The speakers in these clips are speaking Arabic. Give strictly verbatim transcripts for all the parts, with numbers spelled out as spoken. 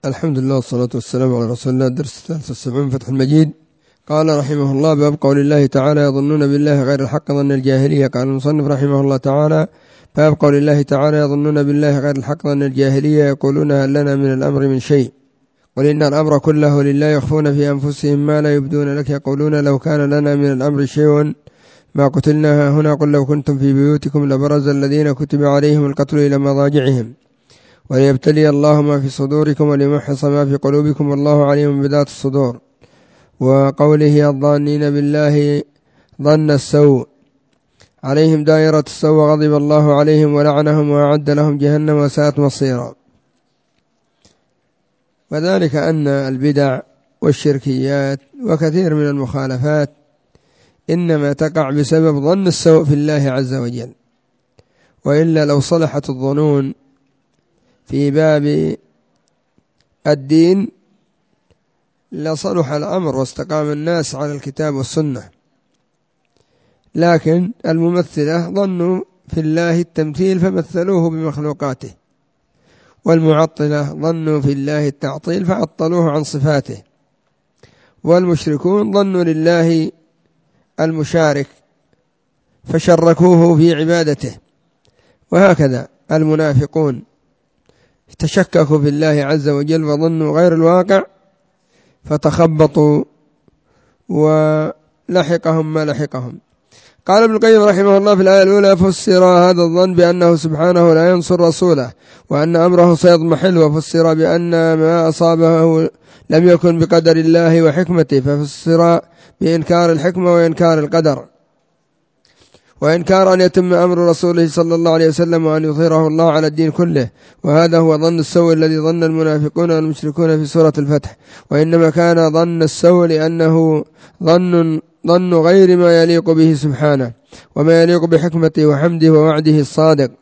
الحمد لله والصلاة والسلام على رسول الله. درس ثلاثة والسبعين فتح المجيد. قال رحمه الله: باب قول الله تعالى: يظنون بالله غير الحق ظن الجاهلية. قال المصنف رحمه الله تعالى: باب قول الله تعالى: يظنون بالله غير الحق ظن الجاهلية، يقولون هل لنا من الأمر من شيء؟ قل إن الأمر كله لله، يخفون في أنفسهم ما لا يبدون لك، يقولون لو كان لنا من الأمر شيء ما قتلنا هنا. قل لو كنتم في بيوتكم لبرز الذين كتب عليهم القتل إلى مضاجعهم وليبتلي الله ما في صدوركم وليمحص ما في قلوبكم والله عليم بذات الصدور. وقوله: الظانين بالله ظن السوء، عليهم دائرة السوء، غضب الله عليهم ولعنهم وأعد لهم جهنم وساءت مصيرا. وذلك أن البدع والشركيات وكثير من المخالفات إنما تقع بسبب ظن السوء في الله عز وجل، وإلا لو صلحت الظنون في باب الدين لصلح الأمر واستقام الناس على الكتاب والسنة. لكن الممثلة ظنوا في الله التمثيل فمثلوه بمخلوقاته، والمعطلة ظنوا في الله التعطيل فعطلوه عن صفاته، والمشركون ظنوا لله المشارك فشركوه في عبادته. وهكذا المنافقون تشككوا في الله عز وجل وظنوا غير الواقع فتخبطوا ولحقهم ما لحقهم. قال ابن القيم رحمه الله في الآية الأولى: فسر هذا الظن بأنه سبحانه لا ينصر رسوله وأن أمره سيضمحل، وفسر بأن ما أصابه لم يكن بقدر الله وحكمته، ففسر بإنكار الحكمة وإنكار القدر، وإنكار أن يتم أمر رسوله صلى الله عليه وسلم وأن يظهره الله على الدين كله. وهذا هو ظن السوء الذي ظن المنافقون والمشركون في سورة الفتح، وإنما كان ظن السوء لأنه ظن ظن غير ما يليق به سبحانه وما يليق بحكمته وحمده ووعده الصادق.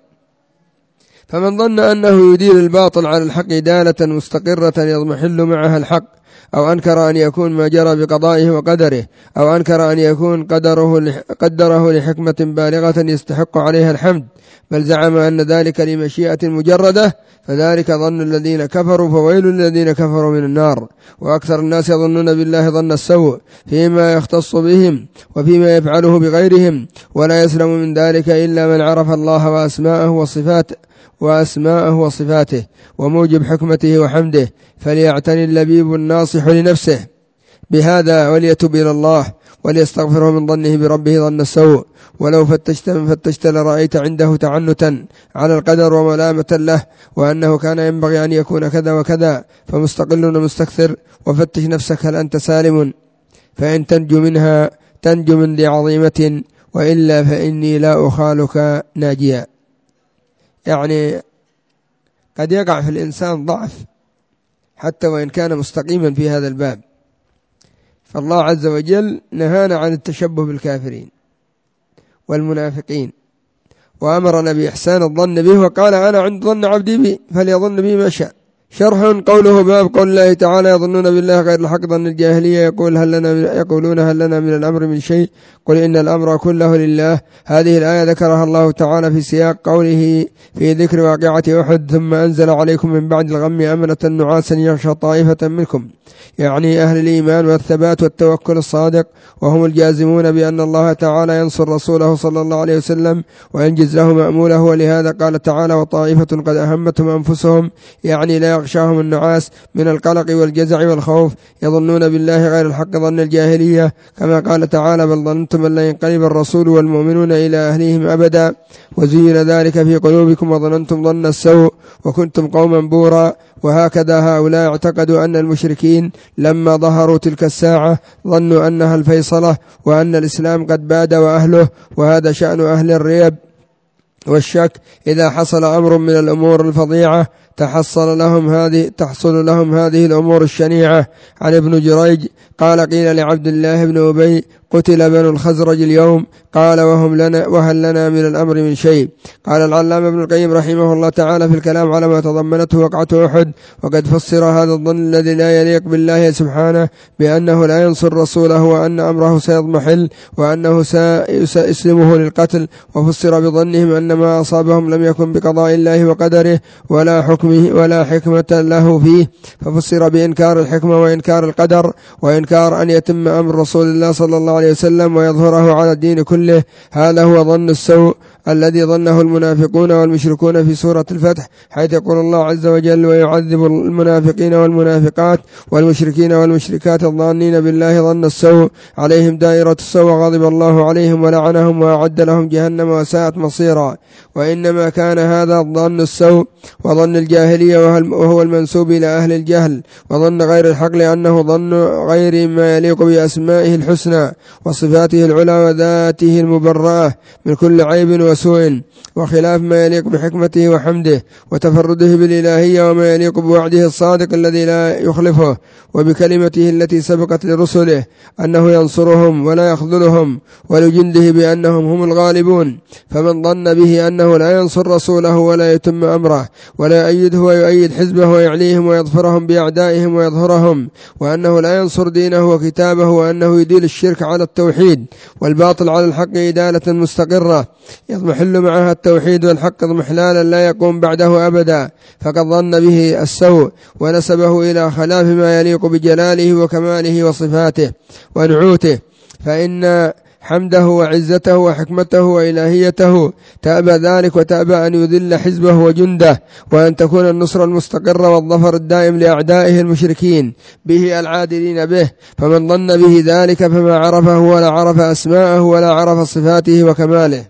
فمن ظن أنه يدير الباطل على الحق دالة مستقرة يضمحل معها الحق، أو أنكر أن يكون ما جرى بقضائه وقدره، أو أنكر أن يكون قدره قدره لحكمة بالغة يستحق عليها الحمد، بل زعم أن ذلك لمشيئة مجردة، فذلك ظن الذين كفروا، فويل الذين كفروا من النار. وأكثر الناس يظنون بالله ظن السوء فيما يختص بهم وفيما يفعله بغيرهم، ولا يسلم من ذلك إلا من عرف الله وأسماءه وصفاته وأسماءه وصفاته وموجب حكمته وحمده، فليعتني اللبيب الناصح لنفسه بهذا وليتوب إلى الله وليستغفره من ظنه بربه ظن السوء. ولو فتشت من فتشت لرأيت عنده تعنتا على القدر وملامة له، وأنه كان ينبغي أن يكون كذا وكذا، فمستقل ومستكثر. وفتش نفسك هل أنت سالم، فإن تنجو منها تنجو من ذي عظيمة، وإلا فإني لا أخالك ناجيا. يعني قد يقع في الإنسان ضعف حتى وإن كان مستقيما في هذا الباب، فالله عز وجل نهانا عن التشبه بالكافرين والمنافقين، وأمرنا بإحسان الظن به، وقال: أنا عند ظن عبدي بي فليظن بي ما شاء. شرح قوله: باب قول الله تعالى: يظنون بالله غير الحق ظن الجاهلية، يقول هل لنا من يقولون هل لنا من الأمر من شيء؟ قل إن الأمر كله لله. هذه الآية ذكرها الله تعالى في سياق قوله في ذكر واقعة أحد: ثم أنزل عليكم من بعد الغم أمنة نعاسا يغشى طائفة منكم، يعني أهل الإيمان والثبات والتوكل الصادق، وهم الجازمون بأن الله تعالى ينصر رسوله صلى الله عليه وسلم وينجز له مأموله. ولهذا قال تعالى: وطائفة قد أهمتهم أنفسهم، يعني لا يغشاهم النعاس من القلق والجزع والخوف. يظنون بالله غير الحق ظن الجاهلية، كما قال تعالى: بل ظننتم أن لا ينقلب الرسول والمؤمنون إلى أهليهم أبدا وزين ذلك في قلوبكم وظننتم ظن السوء وكنتم قوما بورا. وهكذا هؤلاء اعتقدوا أن المشركين لما ظهروا تلك الساعة ظنوا أنها الفيصلة وأن الإسلام قد باد وأهله، وهذا شأن أهل الريب والشك. إذا حصل أمر من الأمور الفظيعة تحصل لهم هذه تحصل لهم هذه الأمور الشنيعة. عن ابن جريج قال: قيل لعبد الله بن أبي: قتل بنو الخزرج اليوم. قال وهم لنا وهل لنا من الأمر من شيء. قال العلامة ابن القيم رحمه الله تعالى في الكلام على ما تضمنته وقعة أحد: وقد فسر هذا الظن الذي لا يليق بالله سبحانه بأنه لا ينصر رسوله وأن أمره سيضمحل وأنه سيسلمه للقتل، وفسر بظنهم أن ما أصابهم لم يكن بقضاء الله وقدره ولا حكمه ولا حكمة له فيه، ففسر بإنكار الحكمة وإنكار القدر وإنكار أن يتم أمر رسول الله صلى الله عليه وسلم ويظهره على الدين كله. هذا هو ظن السوء الذي ظنه المنافقون والمشركون في سورة الفتح، حيث يقول الله عز وجل: ويعذب المنافقين والمنافقات والمشركين والمشركات الظانين بالله ظن السوء عليهم دائرة السوء غضب الله عليهم ولعنهم وأعد لهم جهنم وساءت مصيرا. وإنما كان هذا ظن السوء وظن الجاهلية وهو المنسوب إلى أهل الجهل، وظن غير الحق لأنه ظن غير ما يليق بأسمائه الحسنى وصفاته العلى وذاته المبرأة من كل عيب وسوء، وخلاف ما يليق بحكمته وحمده وتفرده بالإلهية وما يليق بوعده الصادق الذي لا يخلفه وبكلمته التي سبقت لرسله أنه ينصرهم ولا يخذلهم ولجنده بأنهم هم الغالبون. فمن ظن به أنه لا ينصر رسوله ولا يتم أمره ولا يؤيده ويؤيد حزبه ويعليهم ويظفرهم بأعدائهم ويظهرهم، وأنه لا ينصر دينه وكتابه، وأنه يديل الشرك على التوحيد والباطل على الحق إدالة مستقرة يضمحل معها التوحيد والحق اضمحلالا لا يقوم بعده أبدا، فقد ظن به السوء ونسبه إلى خلاف ما يليق بجلاله وكماله وصفاته ونعوته، فإن حمده وعزته وحكمته وإلهيته تأبى ذلك، وتأبى أن يذل حزبه وجنده، وأن تكون النصر المستقر والظفر الدائم لأعدائه المشركين به العادلين به. فمن ظن به ذلك فما عرفه ولا عرف أسماءه ولا عرف صفاته وكماله.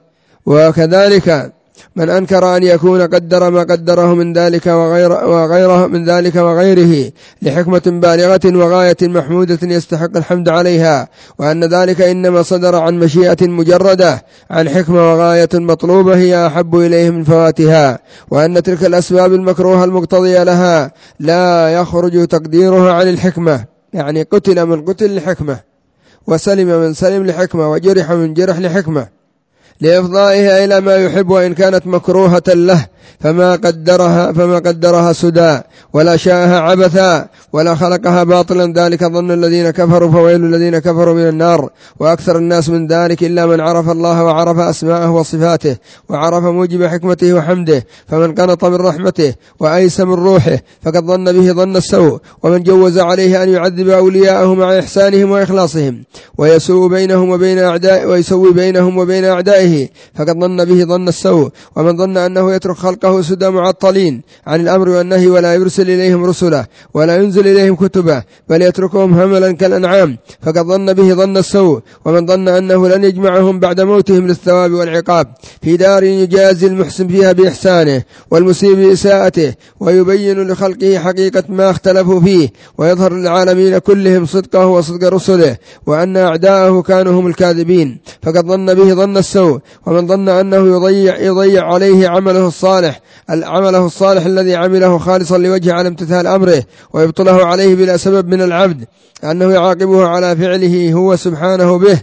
وكذلك من أنكر أن يكون قدر ما قدره من ذلك وغير وغيره من ذلك وغيره لحكمة بالغة وغاية محمودة يستحق الحمد عليها، وأن ذلك إنما صدر عن مشيئة مجردة عن حكمة وغاية مطلوبة هي أحب إليه من فواتها، وأن تلك الأسباب المكروهة المقتضية لها لا يخرج تقديرها عن الحكمة، يعني قتل من قتل لحكمة، وسلم من سلم لحكمة، وجرح من جرح لحكمة، لإفضائها إلى ما يحب، وإن كانت مكروهة له فما قدرها فما قدرها سدى ولا شاءها عبثا ولا خلقها باطلا. ذلك ظن الذين كفروا فويل الذين كفروا من النار. وأكثر الناس من ذلك إلا من عرف الله وعرف أسماءه وصفاته وعرف موجب حكمته وحمده، فمن قنط من رحمته وأيس من روحه فقد ظن به ظن السوء. ومن جوز عليه أن يعذب أولياءه مع إحسانهم وإخلاصهم ويسوء بينهم وبين أعداء ويسوي بينهم وبين أعدائه فقد ظن به ظن السوء. ومن ظن أنه يترك خلقه سدى معطلين عن الأمر والنهي ولا يرسل إليهم رسله ولا ينزل إليهم كتبه بل يتركهم هملا كالأنعام فقد ظن به ظن السوء. ومن ظن أنه لن يجمعهم بعد موتهم للثواب والعقاب في دار يجازي المحسن فيها بإحسانه والمسيء بإساءته ويبين لخلقه حقيقة ما اختلفوا فيه ويظهر للعالمين كلهم صدقه وصدق رسله وأن أعداءه كانوا هم الكاذبين فقد ظن به ظن السوء. ومن ظن أنه يضيع, يضيع عليه عمله الصالح عمله الصالح الذي عمله خالصا لوجه على امتثال أمره ويبطله عليه بلا سبب من العبد أنه يعاقبه على فعله هو سبحانه به،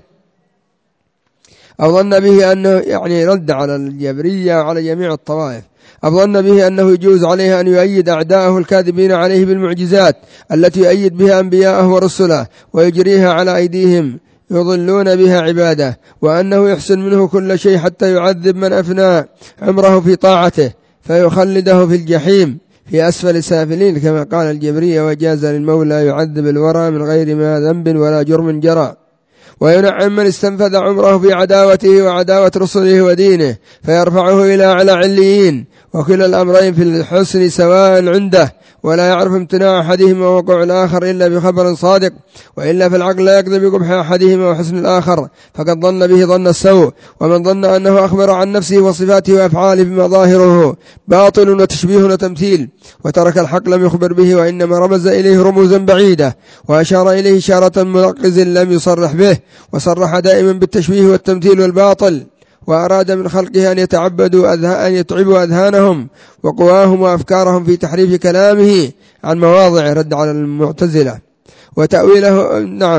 أو ظن به أنه يعني رد على الجبرية وعلى جميع الطوائف، أو ظن به أنه يجوز عليه أن يؤيد أعداءه الكاذبين عليه بالمعجزات التي يؤيد بها أنبياءه ورسله ويجريها على أيديهم يضلون بها عباده، وأنه يحسن منه كل شيء حتى يعذب من أفنى عمره في طاعته فيخلده في الجحيم في أسفل سافلين كما قال الجبرية: وجاز للمولى يعذب الورى من غير ما ذنب ولا جرم جرى. وينعم من استنفذ عمره في عداوته وعداوة رسله ودينه فيرفعه إلى أعلى عليين، وكلا الأمرين في الحسن سواء عنده ولا يعرف امتناع أحدهما ووقوع الآخر إلا بخبر صادق، وإلا في العقل لا يقضي بقبح أحدهما وحسن الآخر فقد ظن به ظن السوء. ومن ظن أنه أخبر عن نفسه وصفاته وأفعاله بما ظاهره باطل وتشبيه وتمثيل وترك الحق لم يخبر به وإنما رمز إليه رموزا بعيدة وأشار إليه إشارة منقز لم يصرح به، وصرح دائما بالتشبيه والتمثيل والباطل، وأراد من خلقه أن يتعبدوا أن يتعبوا أذهانهم وقواهم وأفكارهم في تحريف كلامه عن مواضع رد على المعتزلة وتأويله نعم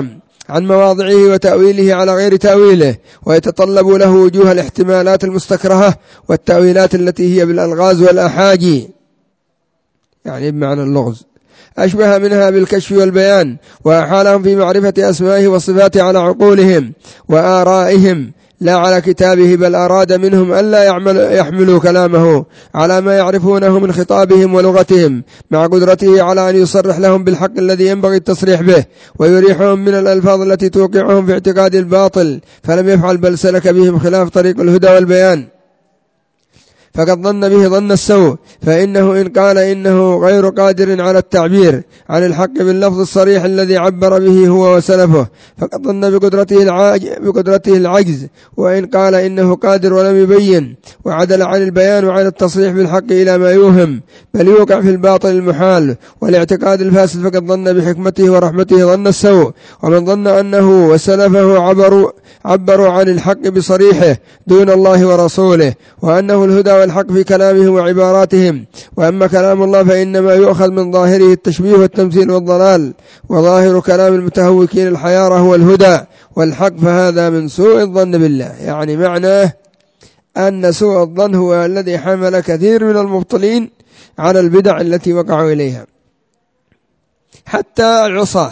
عن مواضعه وتأويله على غير تأويله، ويتطلب له وجوه الاحتمالات المستكرهة والتأويلات التي هي بالألغاز والأحاجي، يعني بمعنى اللغز، أشبه منها بالكشف والبيان، وأحالهم في معرفة أسمائه وصفاته على عقولهم وآرائهم لا على كتابه، بل أراد منهم ألا يحملوا كلامه على ما يعرفونه من خطابهم ولغتهم، مع قدرته على أن يصرح لهم بالحق الذي ينبغي التصريح به، ويريحهم من الألفاظ التي توقعهم في اعتقاد الباطل، فلم يفعل بل سلك بهم خلاف طريق الهدى والبيان، فقد ظن به ظن السوء، فإنه إن قال إنه غير قادر على التعبير عن الحق باللفظ الصريح الذي عبر به هو وسلفه، فقد ظن بقدرته, بقدرته العجز، وإن قال إنه قادر ولم يبين وعدل عن البيان وعن التصريح بالحق إلى ما يوهم، بل يوقع في الباطل المحال والاعتقاد الفاسد، فقد ظن بحكمته ورحمته ظن السوء. ومن ظن أنه وسلفه عبروا, عبروا عن الحق بصريحه دون الله ورسوله، وأنه الهدى والحق في كلامهم وعباراتهم، وأما كلام الله فإنما يؤخذ من ظاهره التشبيه والتمثيل والضلال، وظاهر كلام المتهوكين الحيارى هو الهدى والحق، فهذا من سوء الظن بالله. يعني معناه أن سوء الظن هو الذي حمل كثير من المبطلين على البدع التي وقعوا إليها، حتى العصاة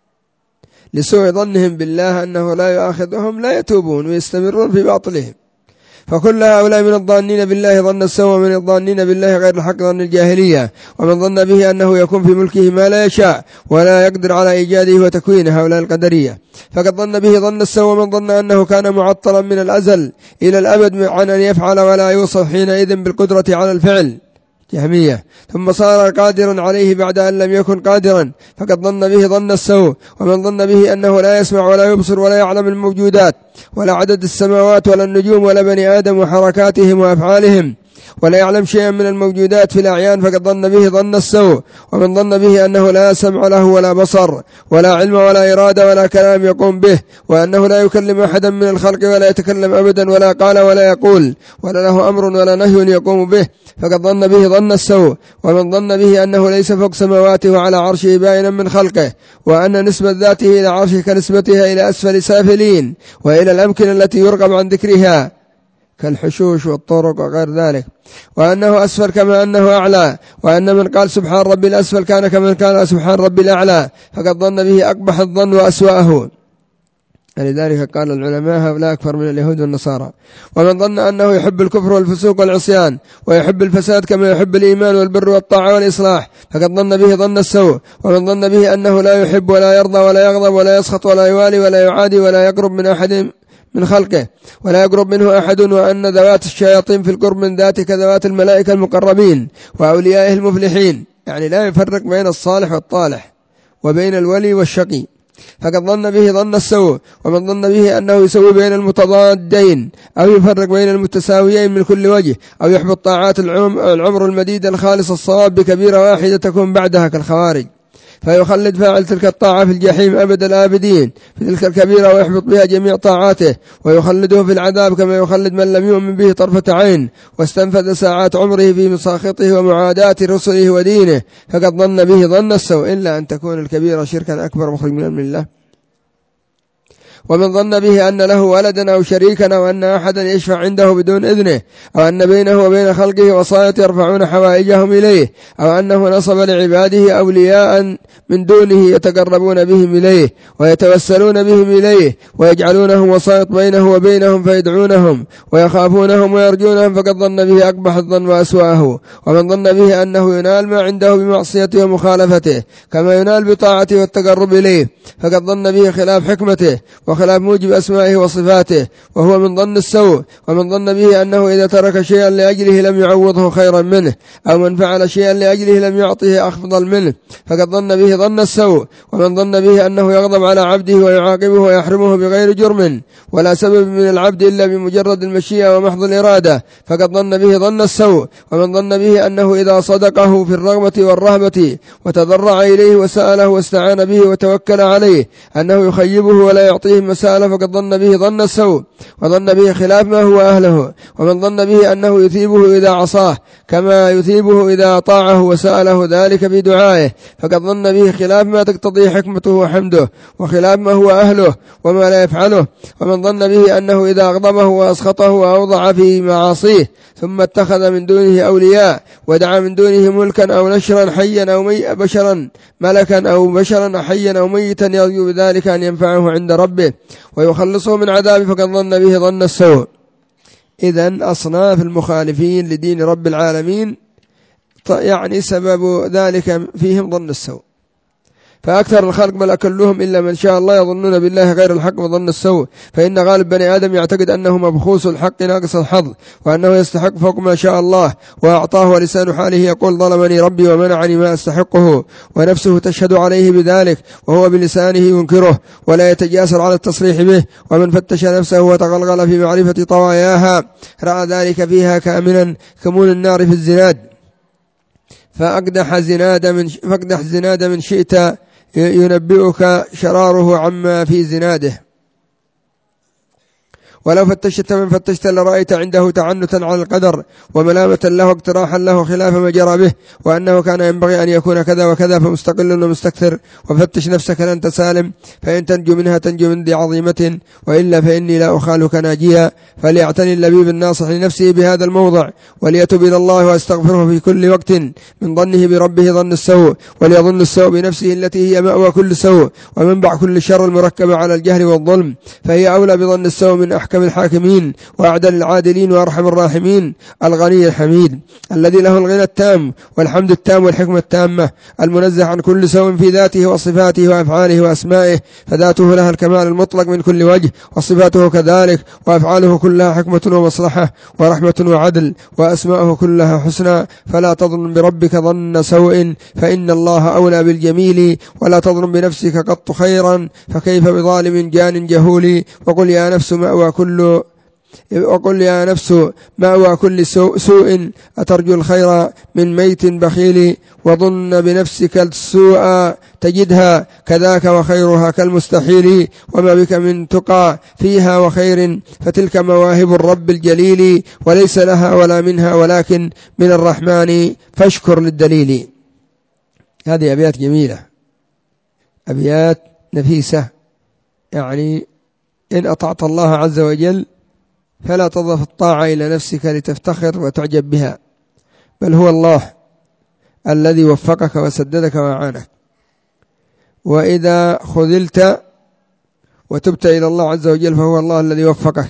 لسوء ظنهم بالله أنه لا يؤاخذهم لا يتوبون ويستمرون في باطلهم. فكل هؤلاء من الظانين بالله ظن السوء، ومن الظانين بالله غير الحق ظن الجاهلية، ومن ظن به أنه يكون في ملكه ما لا يشاء ولا يقدر على إيجاده وتكوينه، هؤلاء القدرية، فقد ظن به ظن السوء. ومن ظن أنه كان معطلا من الأزل إلى الأبد عن أن يفعل ولا يوصف حينئذ بالقدرة على الفعل، جهمية، ثم صار قادرا عليه بعد أن لم يكن قادرا، فقد ظن به ظن السوء. ومن ظن به أنه لا يسمع ولا يبصر ولا يعلم الموجودات ولا عدد السماوات ولا النجوم ولا بني آدم وحركاتهم وأفعالهم، ولا يعلم شيئا من الموجودات في الأعيان، فقد ظن به ظن السوء. ومن ظن به أنه لا سمع له ولا بصر ولا علم ولا إرادة ولا كلام يقوم به، وأنه لا يكلم أحدا من الخلق ولا يتكلم أبدا ولا قال ولا يقول ولا له أمر ولا نهي يقوم به، فقد ظن به ظن السوء. ومن ظن به أنه ليس فوق سماواته وعلى عرشه بائنا من خلقه، وأن نسبة ذاته إلى عرشه كنسبتها إلى أسفل سافلين وإلى الأمكنة التي يرغب عن ذكرها كالحشوش والطرق وغير ذلك، وأنه أسفل كما أنه أعلى، وأن من قال سبحان ربي الأسفل كان كمن قال سبحان ربي الأعلى، فقد ظن به أقبح الظن وأسوأه. لذلك قال العلماء هؤلاء أكثر من اليهود والنصارى. ومن ظن أنه يحب الكفر والفسوق والعصيان ويحب الفساد كما يحب الإيمان والبر والطاعة والإصلاح، فقد ظن به ظن السوء. ومن ظن به أنه لا يحب ولا يرضى ولا يغضب ولا يسخط ولا يوالي ولا يعادي ولا يقرب من أحد من خلقه ولا يقرب منه أحد، وأن ذوات الشياطين في القرب من ذاته كذوات الملائكة المقربين وأوليائه المفلحين، يعني لا يفرق بين الصالح والطالح وبين الولي والشقي، فقد ظن به ظن السوء. ومن ظن به أنه يسوي بين المتضادين أو يفرق بين المتساويين من كل وجه، أو يحبط طاعات العمر المديد الخالص الصواب بكبيرة واحدة تكون بعدها كالخوارج، فيخلد فاعل تلك الطاعة في الجحيم أبد الآبدين في تلك الكبيرة، ويحبط بها جميع طاعاته ويخلده في العذاب كما يخلد من لم يؤمن به طرفة عين واستنفذ ساعات عمره في مساخطه ومعاداة رسله ودينه، فقد ظن به ظن السوء، إلا أن تكون الكبيرة شركا أكبر مخرج من الملة. ومن ظن به أن له ولدا أو شريكا أو أن أحدا يشفع عنده بدون إذنه، أو أن بينه وبين خلقه وصاية يرفعون حوائجهم إليه، أو أنه نصب لعباده أولياء من دونه يتقربون بهم إليه ويتوسلون بهم إليه ويجعلونهم وسائط بينه وبينهم فيدعونهم ويخافونهم ويرجونهم، فقد ظن به أقبح الظن وأسوأه. ومن ظن به أنه ينال ما عنده بمعصيته ومخالفته كما ينال بطاعته والتقرب إليه، فقد ظن به خلاف حكمته وخلاف موجب أسمائه وصفاته، وهو من ظن السوء. ومن ظن به أنه إذا ترك شيئا لأجله لم يعوضه خيرا منه، أو من فعل شيئا لأجله لم يعطيه أفضل منه، فقد ظن به ظن السوء. ومن ظن به أنه يغضب على عبده ويعاقبه ويحرمه بغير جرم ولا سبب من العبد إلا بمجرد المشيئة ومحض الإرادة، فقد ظن به ظن السوء. ومن ظن به أنه إذا صدقه في الرغبة والرهبة وتضرع إليه وسأله واستعان به وتوكل عليه أنه يخيبه ولا يعطيه عليهم مسألة فقد ظن به ظن السوء وظن به خلاف ما هو أهله، ومن ظن به أنه يثيبه إذا عصاه كما يثيبه إذا أطاعه وسأله ذلك في دعائه فقد ظن به خلاف ما تقتضيه حكمته وحمده وخلاف ما هو أهله وما لا يفعله. ومن ظن به أنه إذا أغضبه وأسخطه وأوضع في معاصيه ثم اتخذ من دونه أولياء ودعا من دونه ملكا أو نشرا حيا أو مي بشرا ملكا أو بشرا حيا أو ميتا يرجو بذلك أن ينفعه عند ربه ويخلصه من عذابه فقد ظن به ظن السوء. إذن أصناف المخالفين لدين رب العالمين يعني سبب ذلك فيهم ظن السوء، فأكثر الخلق بل أكلهم إلا من شاء الله يظنون بالله غير الحق وظن السوء، فإن غالب بني آدم يعتقد أنه مبخوس الحق ناقص الحظ وأنه يستحق فوق ما شاء الله وأعطاه، ولسان حاله يقول ظلمني ربي ومنعني ما أستحقه، ونفسه تشهد عليه بذلك وهو بلسانه ينكره ولا يتجاسر على التصريح به. ومن فتش نفسه وتغلغل في معرفة طواياها رأى ذلك فيها كاملا كمون النار في الزناد، فأقدح زناد من فاقدح زناد من شئت ينبئك شراره عما في زناده. ولو فتشت من فتشت لرأيت عنده تعنتا على القدر وملامة له واقتراحا له خلاف ما جرى به، وأنه كان ينبغي أن يكون كذا وكذا فمستقل ومستكثر. وفتش نفسك لن تسالم، فإن تنجو منها تنجو من ذي عظيمة، وإلا فإني لا أخالك ناجيا. فليعتني اللبيب الناصح لنفسه بهذا الموضع وليتب إلى الله واستغفره في كل وقت من ظنه بربه ظن السوء، وليظن السوء بنفسه التي هي مأوى كل سوء ومنبع كل شر المركب على الجهل والظلم، فهي أولى بظن السوء من أحكم الحاكمين وأعدل العادلين وأرحم الراحمين. الغني الحميد الذي له الغنى التام والحمد التام والحكمة التامة، المنزه عن كل سوء في ذاته وصفاته وأفعاله وأسمائه، فذاته لها الكمال المطلق من كل وجه، وصفاته كذلك، وأفعاله كلها حكمة ومصلحة ورحمة وعدل، وأسماءه كلها حسنى. فلا تظن بربك ظن سوء فإن الله أولى بالجميل، ولا تظن بنفسك قط خيرا فكيف بظالم جان جهول. وقل يا نفس مأوى كل وقل يا نفس مأوى كل سوء أترجو الخير من ميت بخيل، وظن بنفسك السوء تجدها كذاك وخيرها كالمستحيل، وما بك من تقى فيها وخير فتلك مواهب الرب الجليل، وليس لها ولا منها ولكن من الرحمن فاشكر للدليل. هذه أبيات جميلة، أبيات نفيسة، يعني إن أطعت الله عز وجل فلا تضف الطاعة إلى نفسك لتفتخر وتعجب بها، بل هو الله الذي وفقك وسددك وأعانك. وإذا خذلت وتبت إلى الله عز وجل فهو الله الذي وفقك.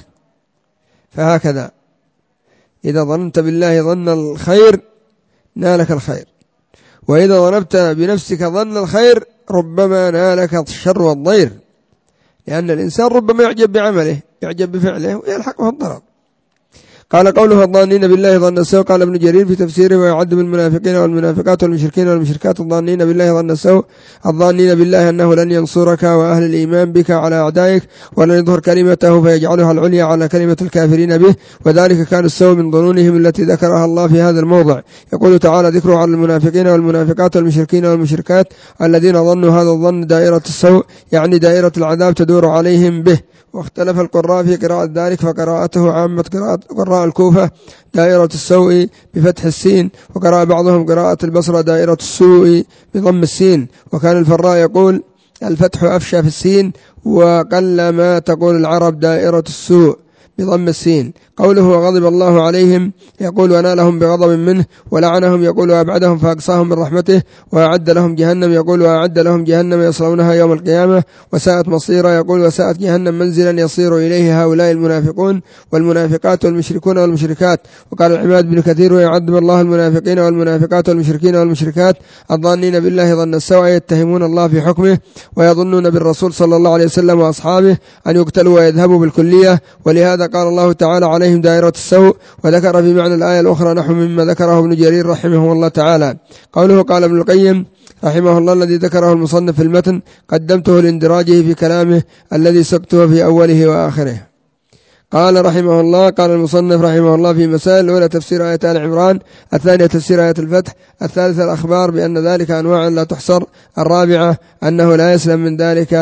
فهكذا إذا ظننت بالله ظن الخير نالك الخير، وإذا ظننت بنفسك ظن الخير ربما نالك الشر والضير، لأن الإنسان ربما يعجب بعمله يعجب بفعله ويلحقه الضرر. قال قوله الظانين بالله ظن السوء، قال ابن جرير في تفسيره ويعد من المنافقين والمنافقات والمشركين والمشركات الظانين بالله ظن السوء، الظانين بالله أنه لن ينصرك وأهل الإيمان بك على أعدائك ولن يظهر كلمته فيجعلها العليا على كلمة الكافرين به، وذلك كان السوء من ظنونهم التي ذكرها الله في هذا الموضع. يقول تعالى ذكره على المنافقين والمنافقات والمشركين والمشركات الذين ظنوا هذا الظن دائرة السوء، يعني دائرة العذاب تدور عليهم به. واختلف القراء في قراءة ذلك، فقراءته عامة قراءة قراء الكوفة دائرة السوء بفتح السين، وقراء بعضهم قراءة البصرة دائرة السوء بضم السين. وكان الفراء يقول الفتح أفشى في السين، وقل ما تقول العرب دائرة السوء بضم السين. قوله وغضب الله عليهم يقول ونالهم بغضب منه، ولعنهم يقول وأبعدهم فأقصاهم من رحمته، وأعد لهم جهنم يقول وأعد لهم جهنم يصلونها يوم القيامة وساءت مصيرا، يقول وساءت جهنم منزلا يصير إليه هؤلاء المنافقون والمنافقات والمشركون والمشركات. وقال العماد بن كثير ويعذب الله المنافقين والمنافقات والمشركين والمشركات الظانين بالله ظن السوء، يتهمون الله في حكمه ويظنون بالرسول صلى الله عليه وسلم وأصحابه أن يقتلوا ويذهبوا بالكلية، ولهذا قال الله تعالى عليهم دائرة السوء. وذكر في معنى الآية الأخرى نحو مما ذكره ابن جرير رحمه الله تعالى. قوله قال ابن القيم رحمه الله الذي ذكره المصنف في المتن قدمته لاندراجه في كلامه الذي سقته في أوله وآخره. قال رحمه الله قال المصنف رحمه الله في مسائل: الأولى تفسير آية آل عمران، الثانية تفسير آية الفتح، الثالثة الأخبار بأن ذلك أنواع لا تحصر، الرابعة أنه لا يسلم من ذلك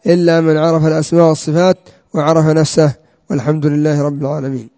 إلا من عرف الأسماء والصفات وعرف نفسه، والحمد لله رب العالمين.